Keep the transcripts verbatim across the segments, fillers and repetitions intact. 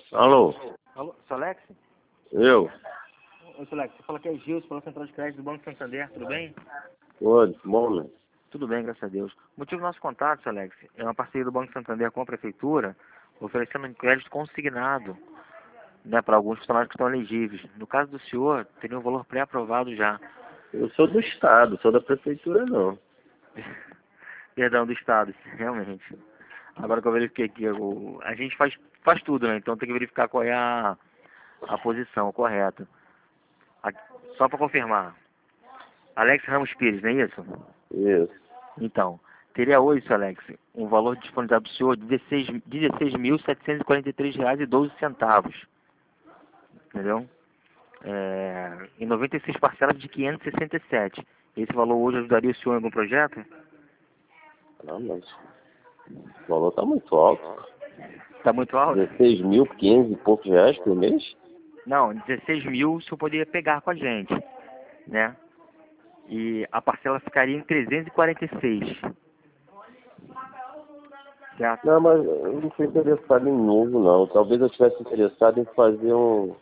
Alô? Alô, seu Alex? Eu? Ô, seu Alex, você fala que é Gilson, pela Central de Crédito do Banco Santander, tudo bem? Oi, bom, né? Tudo bem, graças a Deus. O motivo do nosso contato, seu Alex, é uma parceria do Banco Santander com a Prefeitura, oferecendo um crédito consignado, né, para alguns funcionários que estão elegíveis. No caso do senhor, teria um valor pré-aprovado já. Eu sou do Estado, sou da Prefeitura não. Perdão, do Estado, realmente. Agora que eu verifiquei aqui, o, a gente faz, faz tudo, né? Então tem que verificar qual é a, a posição correta. A- só para confirmar. Alex Ramos Pires, não é isso? Isso. Então, teria hoje, seu Alex, um valor disponibilizado para o senhor de dezesseis mil setecentos e quarenta e três reais e doze centavos. Entendeu? É, em noventa e seis parcelas de quinhentos e sessenta e sete. Esse valor hoje ajudaria o senhor em algum projeto? Não, mas o valor tá muito alto. Está muito alto? dezesseis mil, quinze e poucos reais por mês? Não, dezesseis mil o senhor poderia pegar com a gente, né? E a parcela ficaria em trezentos e quarenta e seis. Certo? Não, mas eu não estou interessado em novo, não. Talvez eu estivesse interessado em fazer um...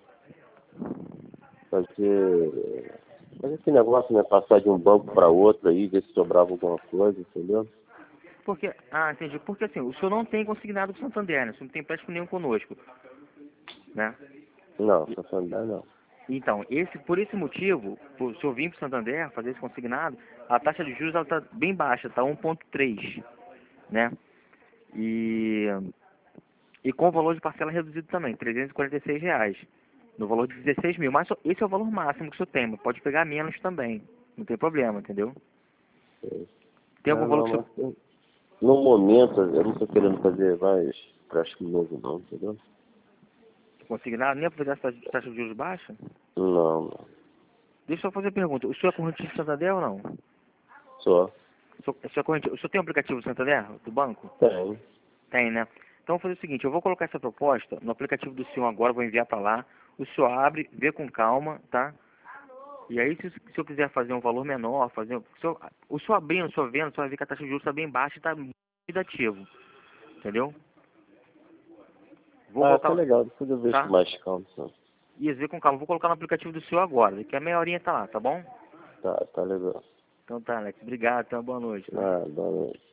Fazer... Fazer esse negócio, né? Passar de um banco para outro aí, ver se sobrava alguma coisa, entendeu? Porque, ah, entendi. Porque assim, o senhor não tem consignado com o Santander, né? O senhor não tem empréstimo nenhum conosco, né? Não, Santander não. Então, esse, por esse motivo, por o senhor vir para o Santander fazer esse consignado, a taxa de juros está bem baixa, está um vírgula três, né? E, e com o valor de parcela reduzido também, trezentos e quarenta e seis reais, no valor de dezesseis mil. Mas só- esse é o valor máximo que o senhor tem, mas pode pegar menos também, não tem problema, entendeu? Tem algum Não, valor não, que o mas senhor... eu- no momento eu não estou querendo fazer mais empréstimo novo, não, entendeu? consignado, nem aproveitar essa taxa de juros baixa? Não, não. Deixa eu fazer a pergunta. O senhor é correntista de Santander ou não? Só. O senhor, o senhor é correntista- o senhor tem um aplicativo do Santander, do banco? Tem. Tem, né? Então, vou fazer o seguinte, eu vou colocar essa proposta no aplicativo do senhor agora, vou enviar para lá. O senhor abre, vê com calma, tá? E aí, se, se eu quiser fazer um valor menor, fazer... O senhor, o senhor abrindo, o senhor vendo, o senhor vai ver que a taxa de juros está bem baixa e está muito ativo. Entendeu? Vou Ah, colocar, tá legal. Depois eu vejo com tá? mais calma. Tá, E ver com calma. Vou colocar no aplicativo do senhor agora. Daqui a meia horinha tá lá, tá bom? tá, tá legal. Então tá, Alex. Obrigado. Então, boa noite, tá? Ah, boa noite.